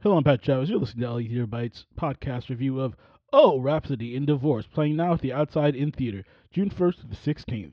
Hello, I'm Pat Chavez. You're listening to LA Theater Bites podcast review of Oh, Rhapsody in Divorce, playing now at the Outside In Theater, June 1st to the 16th,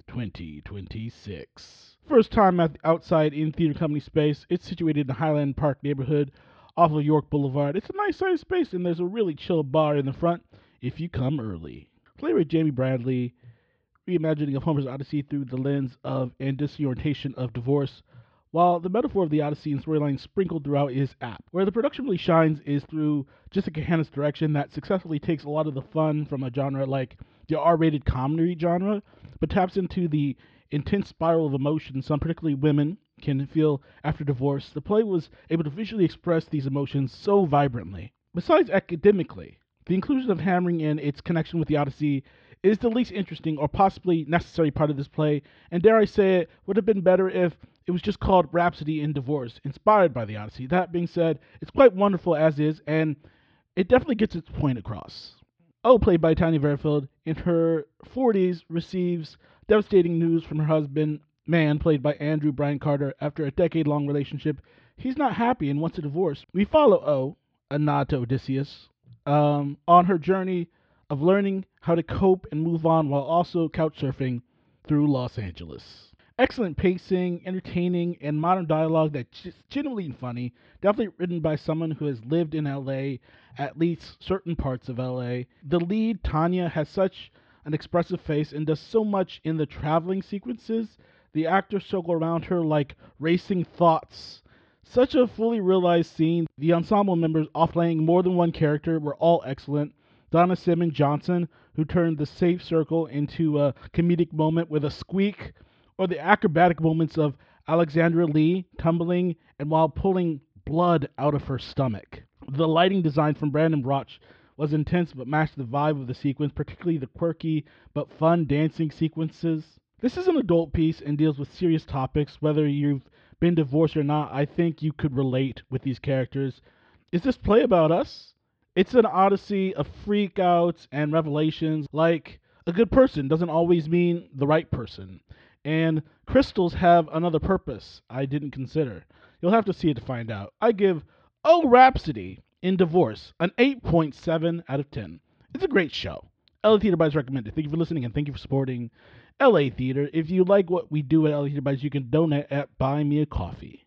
2026. First time at the Outside In Theater Company space. It's situated in the Highland Park neighborhood off of York Boulevard. It's a nice sized space, and there's a really chill bar in the front if you come early. Playwright Jamie Bradley, reimagining of Homer's Odyssey through the lens of and disorientation of divorce, while the metaphor of the Odyssey and storyline sprinkled throughout is apt. Where the production really shines is through Jessica Hanna's direction that successfully takes a lot of the fun from a genre like the R-rated comedy genre, but taps into the intense spiral of emotion some, particularly women, can feel after divorce. The play was able to visually express these emotions so vibrantly. Besides academically, the inclusion of hammering in its connection with the Odyssey is the least interesting or possibly necessary part of this play, and dare I say it, would have been better if it was just called Rhapsody in Divorce, inspired by the Odyssey. That being said, it's quite wonderful as is, and it definitely gets its point across. Oh, played by Tanya Fairfield, in her 40s, receives devastating news from her husband, Man, played by Andrew Brian Carter, after a decade-long relationship. He's not happy and wants a divorce. We follow Oh, a nod to Odysseus, on her journey of learning how to cope and move on while also couch surfing through Los Angeles. Excellent pacing, entertaining, and modern dialogue that's genuinely funny. Definitely written by someone who has lived in LA, at least certain parts of LA. The lead, Tanya, has such an expressive face and does so much in the traveling sequences. The actors circle around her like racing thoughts. Such a fully realized scene. The ensemble members, off playing more than one character, were all excellent. Donna Simmons Johnson, who turned the safe circle into a comedic moment with a squeak, or the acrobatic moments of Alexandra Lee tumbling and while pulling blood out of her stomach. The lighting design from Brandon Broch was intense but matched the vibe of the sequence, particularly the quirky but fun dancing sequences. This is an adult piece and deals with serious topics. Whether you've been divorced or not, I think you could relate with these characters. Is this play about us? It's an odyssey of freakouts and revelations. Like, a good person doesn't always mean the right person. And crystals have another purpose I didn't consider. You'll have to see it to find out. I give Oh, Rhapsody in Divorce an 8.7 out of 10. It's a great show. LA Theater Bites recommended. Thank you for listening and thank you for supporting LA Theater. If you like what we do at LA Theater Bites, you can donate at Buy Me a Coffee.